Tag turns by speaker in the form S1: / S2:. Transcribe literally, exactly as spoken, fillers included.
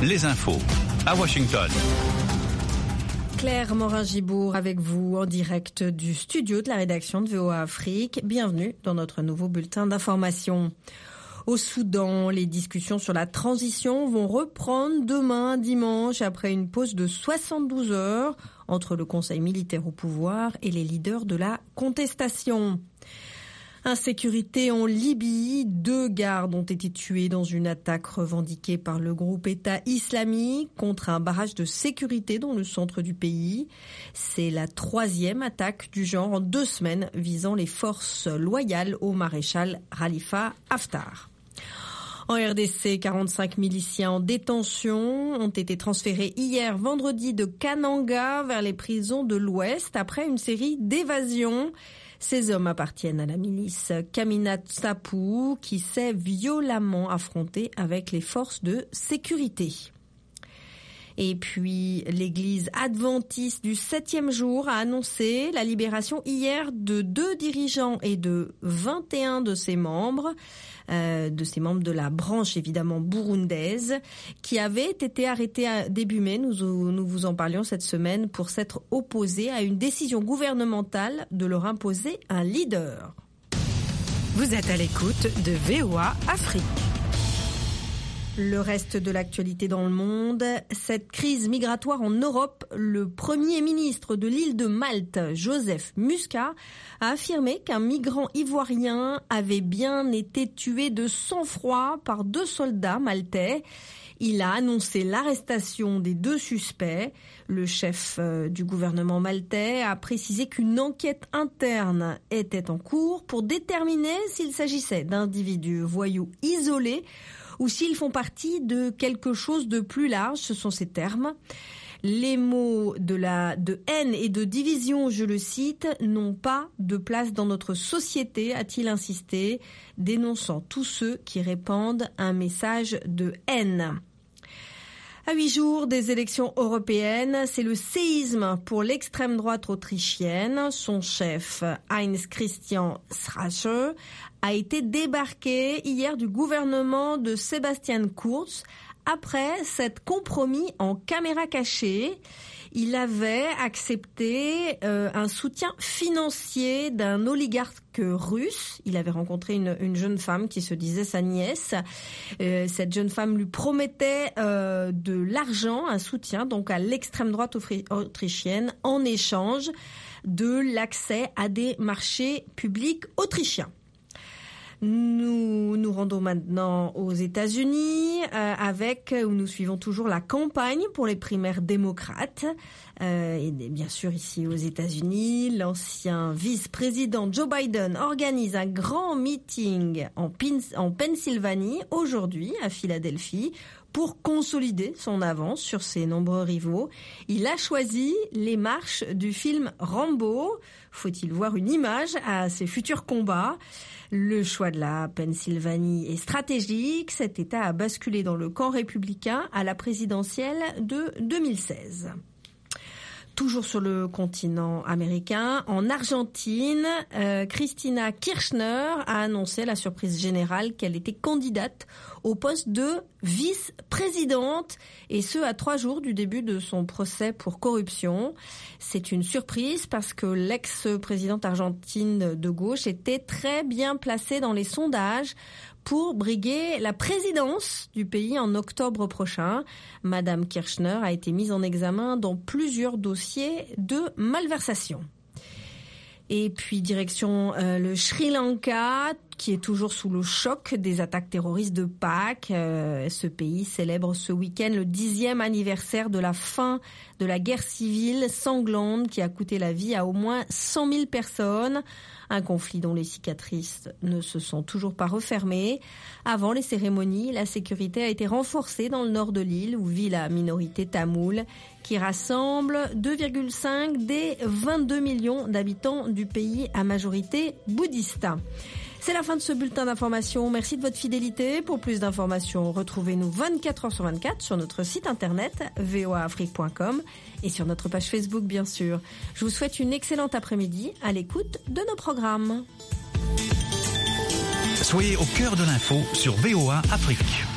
S1: les infos à Washington.
S2: Claire Morin-Gibour avec vous en direct du studio de la rédaction de V O A Afrique. Bienvenue dans notre nouveau bulletin d'information. Au Soudan, les discussions sur la transition vont reprendre demain dimanche après une pause de soixante-douze heures entre le Conseil militaire au pouvoir et les leaders de la contestation. Insécurité en Libye, deux gardes ont été tués dans une attaque revendiquée par le groupe État islamique contre un barrage de sécurité dans le centre du pays. C'est la troisième attaque du genre en deux semaines visant les forces loyales au maréchal Khalifa Haftar. En R D C, quarante-cinq miliciens en détention ont été transférés hier vendredi de Kananga vers les prisons de l'Ouest après une série d'évasions. Ces hommes appartiennent à la milice Kamina Nsapu qui s'est violemment affrontée avec les forces de sécurité. Et puis, l'église adventiste du septième jour a annoncé la libération hier de deux dirigeants et de vingt et un de ses membres, euh, de ses membres de la branche évidemment burundaise, qui avaient été arrêtés à début mai. Nous, nous vous en parlions cette semaine pour s'être opposés à une décision gouvernementale de leur imposer un leader.
S3: Vous êtes à l'écoute de V O A Afrique.
S2: Le reste de l'actualité dans le monde, cette crise migratoire en Europe, le Premier ministre de l'île de Malte, Joseph Muscat, a affirmé qu'un migrant ivoirien avait bien été tué de sang-froid par deux soldats maltais. Il a annoncé l'arrestation des deux suspects. Le chef du gouvernement maltais a précisé qu'une enquête interne était en cours pour déterminer s'il s'agissait d'individus voyous isolés ou s'ils font partie de quelque chose de plus large, ce sont ces termes. Les mots de la de haine et de division, je le cite, n'ont pas de place dans notre société, a-t-il insisté, dénonçant tous ceux qui répandent un message de haine. À huit jours des élections européennes, c'est le séisme pour l'extrême droite autrichienne. Son chef, Heinz Christian Strache, a été débarqué hier du gouvernement de Sebastian Kurz après cet compromis en caméra cachée. Il avait accepté euh, un soutien financier d'un oligarque russe. Il avait rencontré une, une jeune femme qui se disait sa nièce. Euh, cette jeune femme lui promettait euh, de l'argent, un soutien donc à l'extrême droite autrichienne en échange de l'accès à des marchés publics autrichiens. Nous nous rendons maintenant aux États-Unis euh, avec où nous suivons toujours la campagne pour les primaires démocrates. Euh, et bien sûr ici aux États-Unis, l'ancien vice-président Joe Biden organise un grand meeting en, Pins- en Pennsylvanie aujourd'hui à Philadelphie pour consolider son avance sur ses nombreux rivaux. Il a choisi les marches du film Rambo. Faut-il voir une image à ses futurs combats? Le choix de la Pennsylvanie est stratégique. Cet État a basculé dans le camp républicain à la présidentielle de deux mille seize. Toujours sur le continent américain, en Argentine, euh, Cristina Kirchner a annoncé à la surprise générale qu'elle était candidate au poste de vice-présidente, et ce à trois jours du début de son procès pour corruption. C'est une surprise parce que l'ex-présidente argentine de gauche était très bien placée dans les sondages pour briguer la présidence du pays en octobre prochain. Madame Kirchner a été mise en examen dans plusieurs dossiers de malversation. Et puis direction euh, le Sri Lanka, qui est toujours sous le choc des attaques terroristes de Pâques. Euh, ce pays célèbre ce week-end le dixième anniversaire de la fin de la guerre civile sanglante qui a coûté la vie à au moins cent mille personnes. Un conflit dont les cicatrices ne se sont toujours pas refermées. Avant les cérémonies, la sécurité a été renforcée dans le nord de l'île où vit la minorité tamoule qui rassemble deux virgule cinq des vingt-deux millions d'habitants du pays à majorité bouddhiste. C'est la fin de ce bulletin d'information. Merci de votre fidélité. Pour plus d'informations, retrouvez-nous vingt-quatre heures sur vingt-quatre sur notre site internet v o a afrique point com et sur notre page Facebook, bien sûr. Je vous souhaite une excellente après-midi à l'écoute de nos programmes.
S1: Soyez au cœur de l'info sur V O A Afrique.